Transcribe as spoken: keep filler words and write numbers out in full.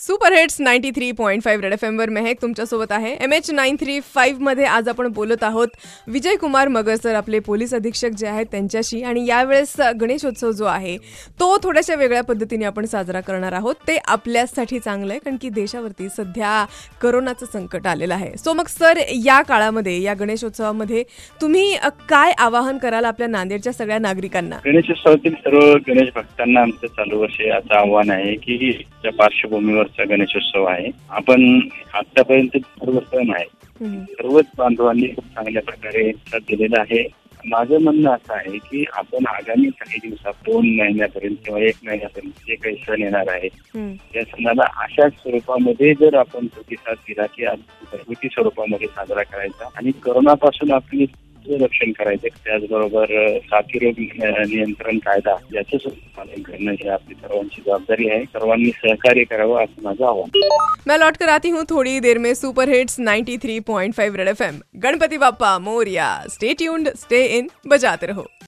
Super hits ninety three point five red F M वर मेहक तुमच्यासोबत आहे. M H nine three five मध्ये आज आपण बोलत आहोत विजय कुमार मगर सर, आपले पोलीस अधीक्षक जे आहेत त्यांच्याशी. आणि यावेळेस गणेशोत्सव जो आहे तो थोड्याशा वेगळ्या पद्धतीने आपण साजरा करणार आहोत. ते आपल्यासाठी चांगलं आहे कारण की देशावरती सध्या करोनाचं संकट आलेलं आहे. सो मग सर, या काळामध्ये या गणेशोत्सवामध्ये तुम्ही काय आवाहन कराल आपल्या नांदेडच्या सगळ्या नागरिकांना? गणेशोत्सवातील सर्व गणेश भक्तांना आमचं चालू वर्षी असं आव्हान आहे की त्या पार्श्वभूमीवरचा गणेशोत्सव आहे. आपण आतापर्यंत सर्व सण आहे सर्वच बांधवांनी खूप चांगल्या प्रकारे साथ दिलेला आहे. माझं म्हणणं असं आहे की आपण आगामी काही दिवसात दोन महिन्यापर्यंत किंवा एक महिन्यापर्यंत जे काही सण येणार आहे त्या सणाला अशाच स्वरूपामध्ये जर आपण प्रतिसाद दिला की घरगुती स्वरूपामध्ये साजरा करायचा आणि करोनापासून आपली रक्षण करायचे, त्याचबरोबर साथीरोग नियंत्रण कायदा याचं पालन करणं ही आपली सर्वांची जबाबदारी आहे. सर्वांनी सहकार्य करावं असं माझं आव्हान. मैं लौट कर आती हूँ थोड़ी देर में super hits ninety three point five red F M. Ganpati Bappa Morya. Stay tuned, stay in, बजाते रहो.